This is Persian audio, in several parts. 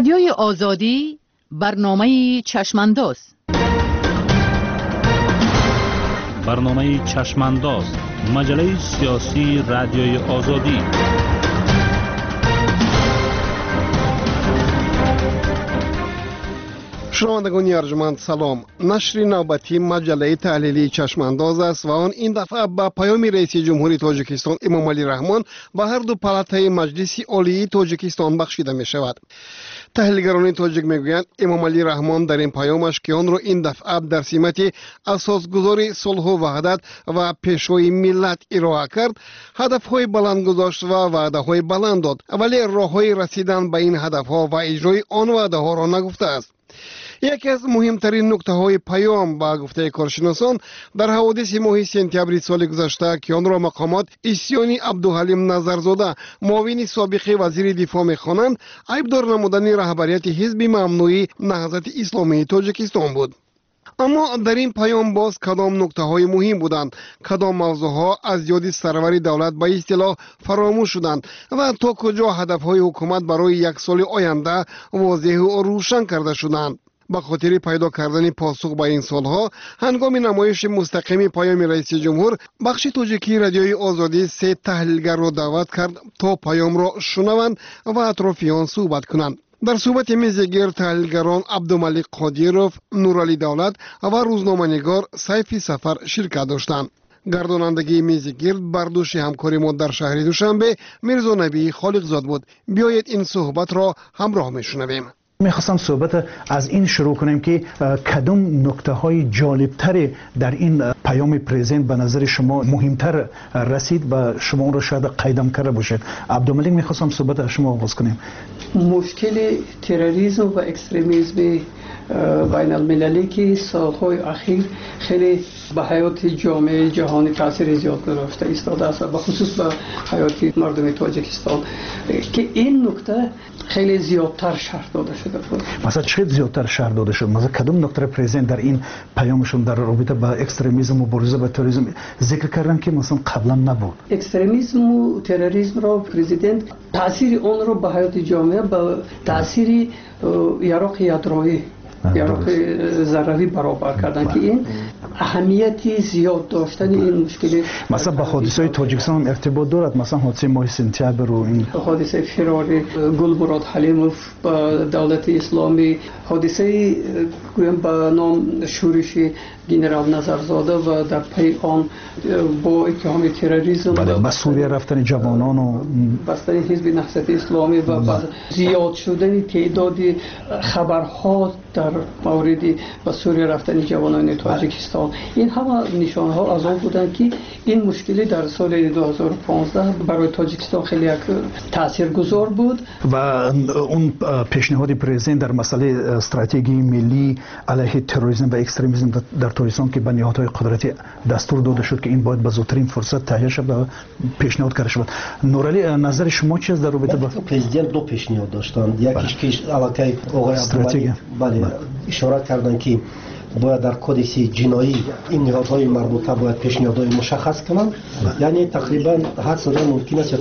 رادیوی آزادی برنامه چشمانداز. برنامه چشمانداز، مجله سیاسی رادیوی آزادی. شنوندگان ارجمند سلام. نشر نوبتی مجله تحلیلی چشمانداز است و آن این دفعه با پیام رئیس جمهوری تاجیکستان امام علی رحمان و هر دو پالاتای مجلس عالی تاجیکستان بخشیده می شود. تحلیلگران تاجیک میگویند امام علی رحمان در این پیامش که آن را این دفعه در سمت اساسگذار صلح و وحدت و پیشروی ملت ارائه کرد، هدفهای بلند گذاشت و وعده‌های بلند داد، ولی راههای رسیدن به این هدفها و اجرای آن وعده‌ها را نگفته است. یکی از مهمترین نکته های پیام با گفته کارشناسان در حوادث ماه سپتامبر سال گذشته که آن را مقامات اسیانی عبدالحلیم نظرزاده معاون سابق وزیر دفاع می‌خوانند، عیبدار نمودن رهبریت حزب ممنوعی نهضت اسلامی تاجیکستان بود. اما در این پیام باز کدام نکته های مهم بودند، کدام موضوع ها از یاد سرور دولت به اصطلاح فراموش شدند و تا کجا هدف های حکومت برای یک سال آینده واضح و روشن کرده شدند. به خاطر پیدا کردن پاسخ به این سالها، هنگام نمایش مستقیم پیام رئیس جمهور، بخش تاجیکی رادیوی آزادی سه تحلیلگر را دعوت کرد تا پیام را شنوند و اطرافی آن صحبت کنند. در صحبت میزگیر تحلیلگران عبدالملک قادیروف، نورعلی دولت و روزنامه‌نگار سیفی سفر شرکت داشتند. گردانندگی میزگیر بر دوش همکاری ما در شهر دوشنبه میرزا نبی خالقزاد بود. بیایید این صحبت را همراه میشنویم. میخواستم صحبت از این شروع کنیم که کدام نکته های جالبتر در این پیام پرزیدنت به نظر شما مهمتر رسید و شما اون را شاید قیدم کرده باشید. عبدالملک، میخواستم صحبت از شما آغاز کنیم. مشکل تروریسم و اکستریمیسم بین المللی که سالهای اخیر خیلی به حیات جامعه جهانی تاثیر زیاد گذاشته ایستاده است و به خصوص به حیات مردم تاجیکستان که این نکته خیلی زیادتر شرح داده شده بود. مثلا چه زیادتر شرح داده شد؟ مثلا کدام نکته پرزیدنت در این پیامشون در رابطه با اکستریمیسم و مبارزه با تروریسم ذکر کردن که مثلا قبلا نبود؟ اکستریمیسم و تروریسم را پرزیدنت تاثیر اون رو به حیات جامعه با تاثیر یراق یادرویی یراق ضرری برابر کردن که این اهمیتی زیاد داشتن این مشکل مثلا با حادثه تاجیکستان ارتباط دارد. مثلا حادثه ماه سپتامبر و این حادثه فرار گلبراد حلیموف با دولت اسلامی، حادثه گویم با نام شورش گنرال نظرزاده و در پی آن با اتهام تروریسم به سوریه رفتن جوانان و بستن حزب نهضت اسلامی و زیاد شدن تعداد خبرها در مورد به سوریه رفتن جوانان تاجیکستان، این همه نشانه ها از آن بودند که این مشکلی در سال 2015 برای تاجیکستان خیلی یک تاثیرگذار بود. و اون پیشنهاد پرزیدنت در مسئله استراتژی ملی علیه تروریسم و اکستریمیسم در تاجیکستان که به نهادهای قدرتی دستور داده شد که این باید به زودترین فرصت تهیه شود و پیشنهاد کرده شد. نورعلی، نظر شما چیست در رابطه با پرزیدنت؟ دو پیشنهاد داشتند. یکیش که علاقه آقای عبدالملک اشاره کردن که باید در کدکس جنایی این نهادهای مربوطه باید پیشنهادهای مشخص کنند. یعنی تقریبا حد زدن ممکن است یا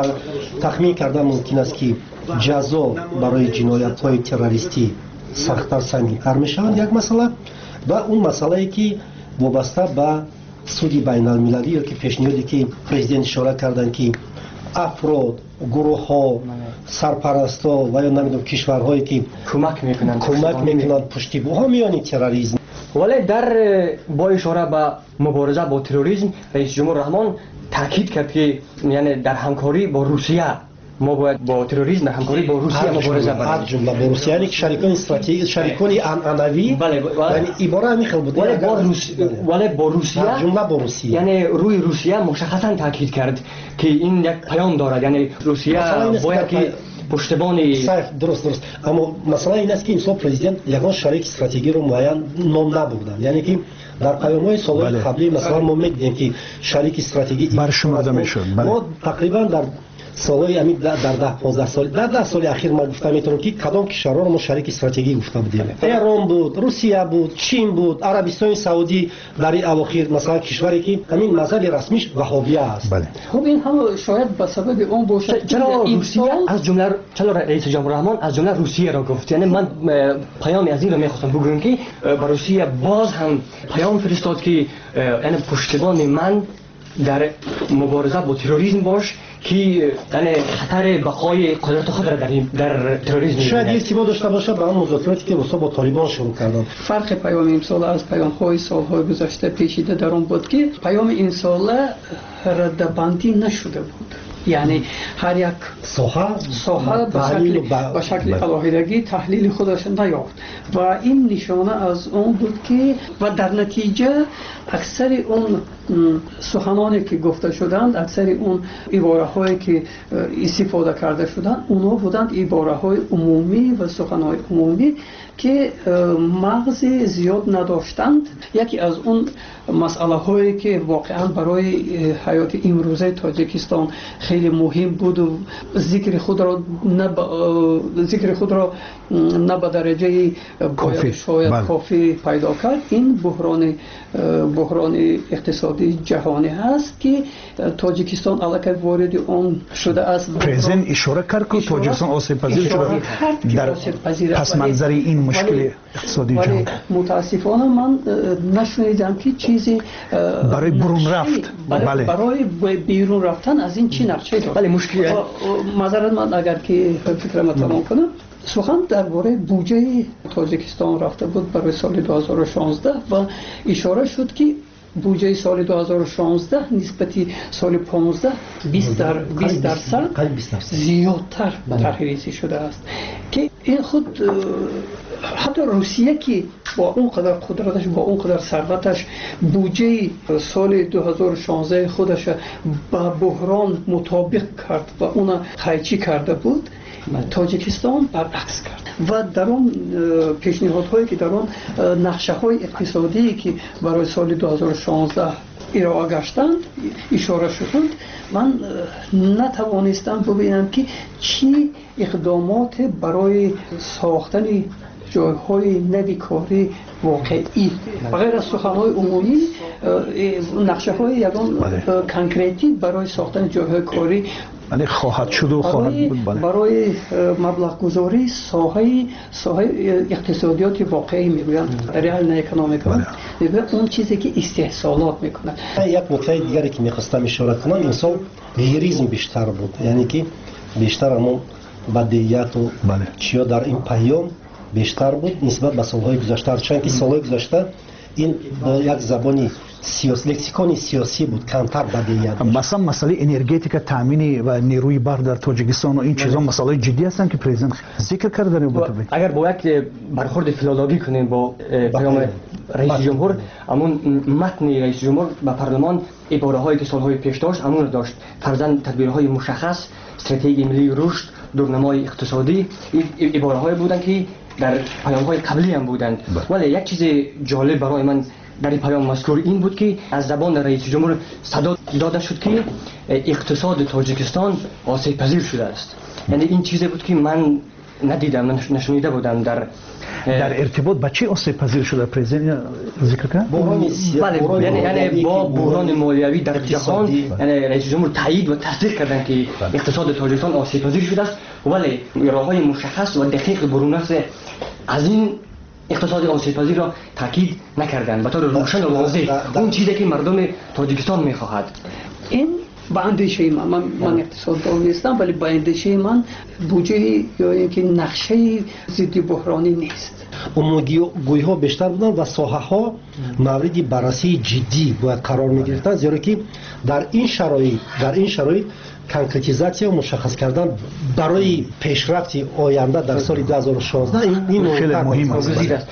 تخمین کردن ممکن است که جزا برای جنایت‌های تروریستی سخت‌تر سنگین‌تر می‌شود، یک مسئله. و اون مسئله که وابسته به سود بین المللی یا که پیشنهادی که پرزیدنت اشاره کردن که افراد، گروه ها، سرپرستا و یا نمیدونم کشورهایی که کمک میکنن پشتیبان میانی تروریسم. ولی در با اشاره به مبارزه با تروریسم رئیس جمهور رحمان تاکید کرد که یعنی در همکاری با روسیه ما باید با تروریسم در همکاری با روسیه مبارزه کنیم. از جمله با روسیه، یعنی شریکان استراتژیک، شریکان عنعنوی، یعنی عباره همین خیلی بود. ولی با روسیه جمله با روسیه، یعنی روی روسیه مشخصا تاکید کرد که این یک پیام دارد، یعنی روسیه باید که پشتیبان درست. اما مسئله این است که امسال پرزیدنت یگان شریک استراتژیکی رو معین نام نبردن. یعنی که در پیام‌های سال‌های قبلی مثلا ما می‌دیدیم که شریک استراتژیکی برشمرده می‌شد. ما تقریبا در سالهای همین در 10-15 سال در 10 سال اخیر ما گفتم میتونم که کدام کشورها رو ما شریک استراتژیکی گفته بودیم. ایران بود، روسیه بود، چین بود، عربستان سعودی در این اواخر مثلا کشوری که همین مذهب رسمیش وهابیه است. خب این هم شاید به سبب اون باشه. چرا روسیه از جمله چرا رئیس جمهور رحمان از جمله روسیه را گفت؟ یعنی من پیام از این رو میخواستم بگم که با روسیه باز هم پیام فرستاد که یعنی پشتیبان من در مبارزه با تروریسم باش که یعنی خطر بقای قدرت خود را در تروریسم شاید ارتباط داشته باشه با اون مذاکراتی که روسا با طالبان شروع کردن. فرق پیام امسال از پیام‌های سال‌های گذشته پیچیده در اون بود که پیام این سال ردبندی نشده بود. یعنی هر یک ساحه به شکل علاهیدگی تحلیل خودش نیافت و این نشانه از اون بود که و در نتیجه اکثر اون سخنانی که گفته شدند، اکثر اون عباره هایی که استفاده کرده شدند، اونا بودند عباره های عمومی و سخنهای عمومی که مغز زیاد نداشتند. یکی از اون مسئله هایی که واقعا برای حیات امروزه تاجیکستان خیلی مهم بود و ذکر خود را نه به درجه کافی پیدا کرد، این بحران اقتصادی جهانی هست که تاجیکستان علاقه وارد اون شده است. پرزیدنت اشاره کرد که تاجیکستان آسیب پذیر شده در پس منظر این مشکل اقتصادی جهان. متاسفانه من نشنیدم که چیزی برای برون رفت. برای بیرون رفتن از این چی نقشه داشت. بله مشکل معذرت من اگر که فکرم تمام کنم، سخن درباره بودجه تاجیکستان رفته بود برای سال 2016 و اشاره شد که بودجه سال 2016 نسبتی سال 15 20% زیادتر تحریزی شده است که این خود حتی روسیه که با اون قدر قدرتش، با اون قدر ثروتش، بودجه سال 2016 خودش با بحران مطابق کرد و اون قیچی کرده بود، تاجیکستان برعکس کرد و در اون پیشنهادهایی که در اون نقشه های اقتصادی که برای سال 2016 ارائه گشتند اشاره شد، من نتوانستم ببینم که چی اقدامات برای ساختن جایهای نوی کاری واقعی بغیر از سخنهای عمومی نقشه های یکان کنکریتی برای ساختن جایهای کاری خواهد شد و خواهد بود. برای مبلغ گذاری ساحه اقتصادیات واقعی میگویند، ریال اکونومیک میگویند، اون چیزی که استحصالات میکنند. یک نکته دیگری که میخواستم اشاره کنم، این سال لیریزم بیشتر بود، یعنی که بیشتر همون بدیهیات و چیا در این پیام بیشتر بود نسبت به سالهای گذشته، چون که سالهای گذشته این یک زبانی سیاسی، لکسیکون سیاسی بود، کمتر بدیهیات. مثلا مسئله انرژتیک، تامین و نیروی برق در تاجیکستان و این چیزا مسائل جدی هستند که پرزیدنت ذکر کرده بود. اگر با یک برخورد فیلولوژی کنیم با پیام رئیس جمهور، همون متن رئیس جمهور به پارلمان عباره هایی که سالهای پیش داشت همون داشت، فرضاً تدبیرهای مشخص، استراتژی ملی رشد، دورنمای اقتصادی، عباره هایی بودند که در پیام های قبلی هم بودند. ولی یک چیز جالب برای من در این پیام مذکور این بود که از زبان رئیس جمهور صدا داده شد که اقتصاد تاجیکستان آسیب پذیر شده است. یعنی این چیزی بود که من ندیدم، نشنیده بودم در ارتباط با چه آسیب پذیر شده پرزیدنت ذکر کرد؟ بله، یعنی با بحران مالیوی در جهان، یعنی رئیس جمهور تایید و تصدیق کردند که اقتصاد تاجیکستان آسیب پذیر شده است، ولی راههای مشخص و دقیق برون از این اقتصاد آسیب پذیر را تاکید نکردند به طور روشن و واضح، اون چیزی که مردم تاجیکستان میخواهد. این با اندیشه من اقتصاددان نیستم، ولی با اندیشه من بودجه یا اینکه نقشه ضد بحرانی نیست. عمومی ها بیشتر بودن و ساحه ها مورد بررسی جدی باید قرار می گرفتن، زیرا که در این شرایط کنکرتیزاسیون و مشخص کردن برای پیشرفت آینده در سال 2016 این خیلی مهم است.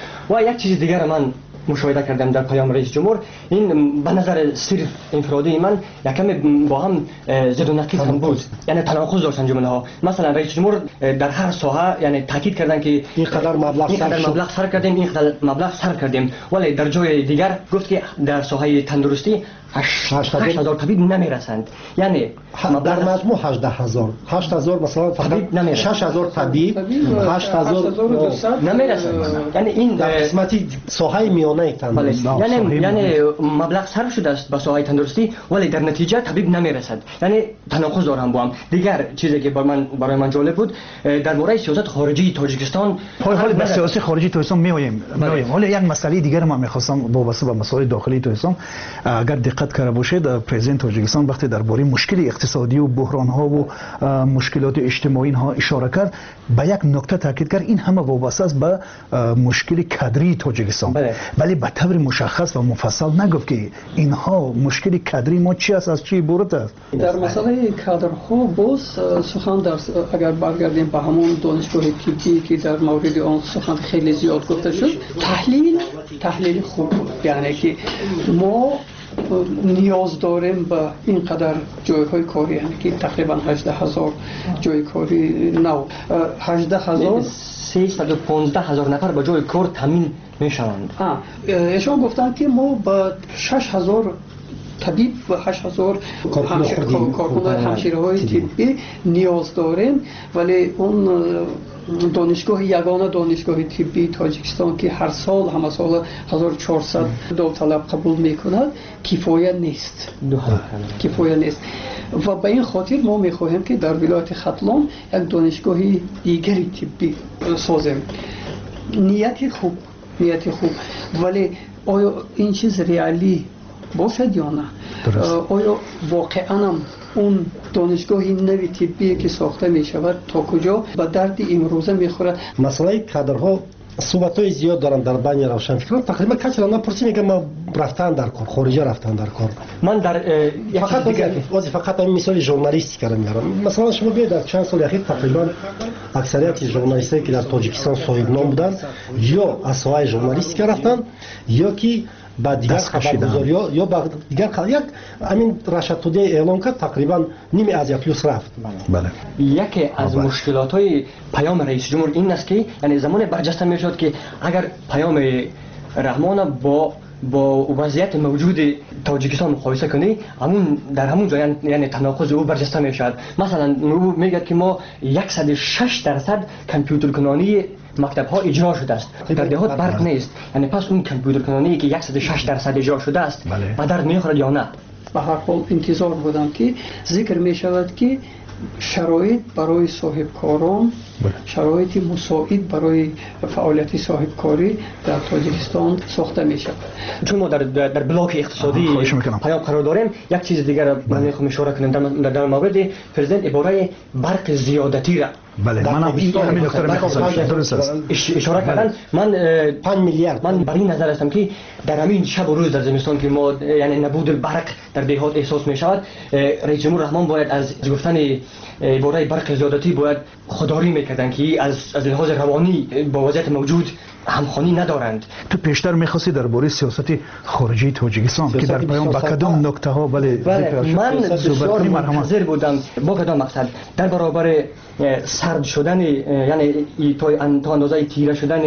و یک چیز دیگر من مشاهده کردم در پیام رئیس جمهور، این به نظر صرف انفرادی من یکم با هم زد و نقیض هم بود، یعنی تناقض داشتن جمله ها. مثلا رئیس جمهور در هر ساحه یعنی تاکید کردن که اینقدر مبلغ صرف کردیم، اینقدر مبلغ صرف کردیم، ولی در جای دیگر گفت که در ساحه تندرستی 8000 طبیب نمیرسند. یعنی در مجموع 8000 مثلا فقط 6000 طبیب 8200 نمیرسند. یعنی این در قسمتی ساحه میانه تندرستی، یعنی مبلغ صرف شده است به ساحه تندرستی ولی در نتیجه طبیب نمیرسد. یعنی تناقض دارم با هم. دیگر چیزی که برای من جالب بود در مورد سیاست خارجی تاجیکستان، حالا به سیاست خارجی تاجیکستان میایم. حالا یک مسئله دیگر ما میخواستم وابسته به مسائل داخلی تاجیکستان، اگر دقت کرده باشید پرزیدنت تاجیکستان وقتی درباره مشکل اقتصادی و بحران ها و مشکلات اجتماعی اینها اشاره کرد، به یک نکته تاکید کرد این همه وابسته است به مشکل کادری تاجیکستان، ولی به طور مشخص و مفصل نگفت که اینها مشکل کادری ما چی است، از چی عبارت است. در مسئله کادرها باز سخن در اگر برگردیم به همون دانشگاه طبی که در مورد آن سخن خیلی زیاد گفته شد، تحلیل خوب بود. یعنی که ما نیاز داریم به اینقدر جایهای کاری، یعنی که تقریبا 18000 جای کاری نو 18000 315,000 نفر به جای کار تامین میشوند. ایشان گفتن که ما به 6000 طبیب و 8000 کارکنان همشیره‌های طبی نیاز داریم، ولی اون دانشگاه یگانه دانشگاه طبی تاجیکستان که هر سال همه سال 1400 داوطلب قبول میکند کفایت نیست. و به این خاطر ما میخواهیم که در ولایت ختلان یک دانشگاه دیگری طبی سازیم. نیت خوب ولی آیا این چیز ریالی باشد یا نه؟ آیا واقعا اون دانشگاهی نوی طبی که ساخته می شود تا کجا به درد امروزه می خورد؟ مسئله کادرها صحبت‌های زیاد دارن در بین روشنفکران. تقریبا کسی را نپرسیم میگه ما رفتن در کار، خارجی رفتن در کار. من در فقط این مثال ژورنالیستی کردم میارم. مثلا شما بیاید در چند سال اخیر تقریبا اکثریت ژورنالیستایی که در تاجیکستان صاحب نام بودن یا از ساحه ژورنالیستی رفتن یا که با دیگر خبرگزاری یا با دیگر یک همین رشد توده اعلام کرد تقریبا نیمه از یک رفت. بله. یکی از مشکلات‌های پیام رئیس جمهور این است که یعنی زمان برجسته میشد که اگر پیام رحمان با وضعیت موجود تاجیکستان مقایسه کنی در همون جای یعنی تناقض او برجسته میشد. مثلا او میگه که ما 106% کامپیوتر کنانی مکتب ها اجرا شده است، در دهات برق نیست. یعنی پس اون کامپیوتر کنانی که 106% اجرا شده است به درد میخورد یا نه؟ به هر حال انتظار بودم که ذکر می شود که شرایط برای صاحب کاران، شرایط مساعد برای فعالیت صاحب کاری در تاجیکستان ساخته می شود. چون ما در بلاک اقتصادی پیام قرار داریم، یک چیز دیگر من میخوام اشاره کنم در مورد پرزیدنت عباره برق زیادتی را بله من همین دکتر میخواستم درست است اشاره کردن. من 5 میلیارد من بر این نظر هستم که در همین شب و روز در زمستان که ما یعنی نبود برق در دهات احساس می شود، رئیس جمهور رحمان باید از گفتن عباره برق زیادتی باید خودداری میکردن که از لحاظ روانی با وضعیت موجود همخوانی ندارند. تو پیشتر می‌خواستی درباره سیاست خارجی تاجیکستان که در پیام با کدام نکته ها من بسیار منتظر بودم با کدام مقصد در برابر سرد شدن یعنی تا اندازه تیره شدن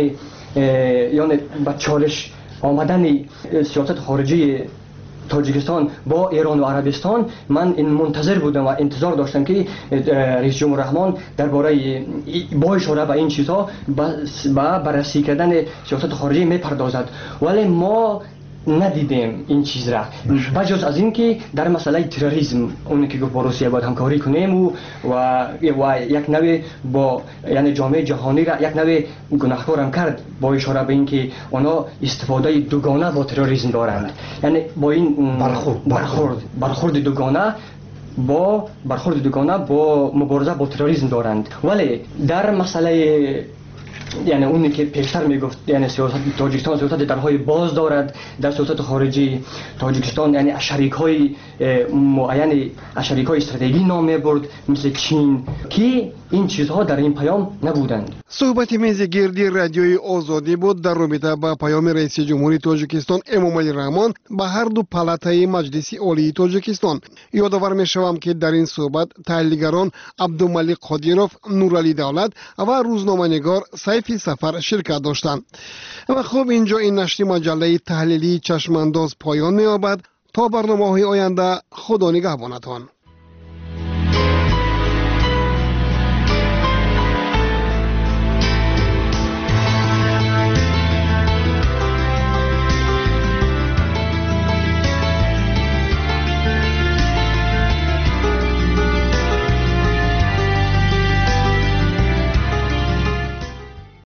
یعنی با چالش آمدن سیاست خارجی تاجیکستان با ایران و عربستان. من این منتظر بودم و انتظار داشتم که رئیس جمهور رحمان درباره با اشاره به این چیزها با بررسی کردن سیاست خارجی میپردازد، ولی ما ندیدیم این چیز را بجز از این که در مسئله تروریسم اونی که گفت با روسیه باید همکاری کنیم و یک نوع با یعنی جامعه جهانی را یک نوع گناهکار هم کرد با اشاره به این که اونا استفاده دوگانه با تروریسم دارند. یعنی با این برخورد دوگانه با مبارزه با تروریسم دارند. ولی در مسئله یعنی اونی که پیشتر میگفت یعنی سیاست تاجیکستان سیاست درهای باز دارد در سیاست خارجی تاجیکستان، یعنی شریک‌های معین شریک‌های استراتژیکی نام میبرد مثل چین که این چیزها در این پیام نبودند. صحبت میز گردی رادیوی آزادی بود در رابطه با پیام رئیس جمهوری تاجیکستان امامعلی رحمان به هر دو پالاتای مجلس عالی تاجیکستان. یادآور میشوم که در این صحبت تحلیلگران عبدالملک قادیروف، نورعلی دولت و روزنامه‌نگار سیف سفر شرکت داشتند. و خب اینجا این نشر مجله تحلیلی چشمانداز پایان می‌یابد. تا برنامه‌های آینده خدا نگهبانتان.